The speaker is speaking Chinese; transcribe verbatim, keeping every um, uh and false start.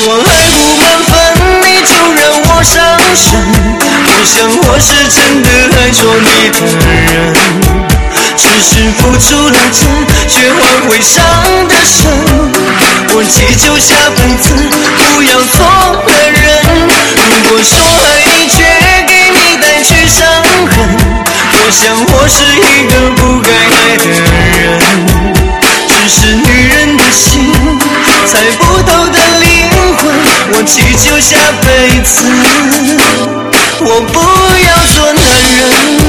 说爱不满分，你就让我伤神。我想我是真的爱着你的人，只是付出了真，却换回伤的深。我祈求下辈子不要做了人。如果说爱却给你带去伤痕，我想我是一个不该爱的人。只是女人的心，猜不透的灵魂。我祈求下辈子我不要做男人。